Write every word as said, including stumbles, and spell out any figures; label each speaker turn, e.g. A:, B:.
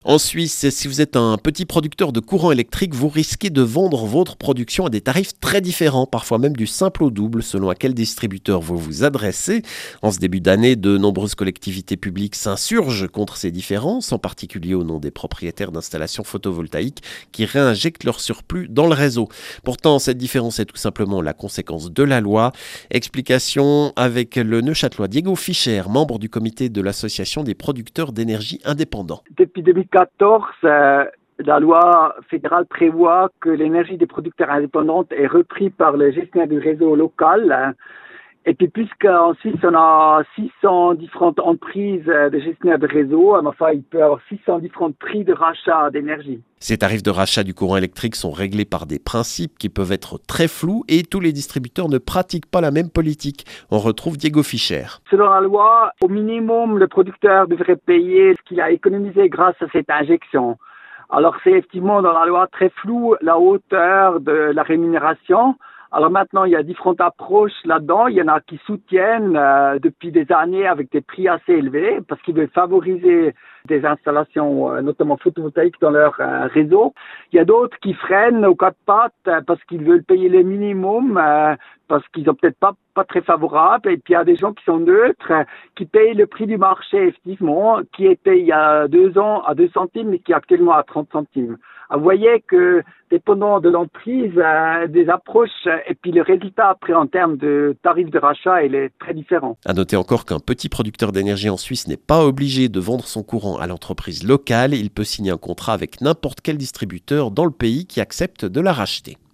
A: En Suisse, si vous êtes un petit producteur de courant électrique, vous risquez de vendre votre production à des tarifs très différents, parfois même du simple au double, selon à quel distributeur vous vous adressez. En ce début d'année, de nombreuses collectivités publiques s'insurgent contre ces différences, en particulier au nom des propriétaires d'installations photovoltaïques qui réinjectent leur surplus dans le réseau. Pourtant, cette différence est tout simplement la conséquence de la loi. Explication avec le Neuchâtelois Diego Fischer, membre du comité de l'Association des producteurs d'énergie indépendants.
B: Depuis deux mille quatorze, euh, la loi fédérale prévoit que l'énergie des producteurs indépendants est reprise par le gestionnaire du réseau local. Hein. Et puis, puisqu'en Suisse, on a six cents différentes entreprises de gestionnaires de réseau, enfin, il peut y avoir six cents différents prix de rachat d'énergie.
A: Ces tarifs de rachat du courant électrique sont réglés par des principes qui peuvent être très flous et tous les distributeurs ne pratiquent pas la même politique. On retrouve Diego Fischer.
B: Selon la loi, au minimum, le producteur devrait payer ce qu'il a économisé grâce à cette injection. Alors, c'est effectivement dans la loi très flou la hauteur de la rémunération. Alors maintenant, il y a différentes approches là-dedans. Il y en a qui soutiennent euh, depuis des années avec des prix assez élevés parce qu'ils veulent favoriser des installations, euh, notamment photovoltaïques, dans leur euh, réseau. Il y a d'autres qui freinent au quatre pattes euh, parce qu'ils veulent payer le minimum, euh, parce qu'ils ont peut-être pas pas très favorable. Et puis il y a des gens qui sont neutres, euh, qui payent le prix du marché, effectivement, qui était il y a deux ans à deux centimes, mais qui est actuellement à trente centimes. Alors, vous voyez que, dépendant de l'entreprise, euh, des approches, euh, et puis le résultat après en termes de tarifs de rachat, il est très différent.
A: À noter encore qu'un petit producteur d'énergie en Suisse n'est pas obligé de vendre son courant à l'entreprise locale. Il peut signer un contrat avec n'importe quel distributeur dans le pays qui accepte de la racheter.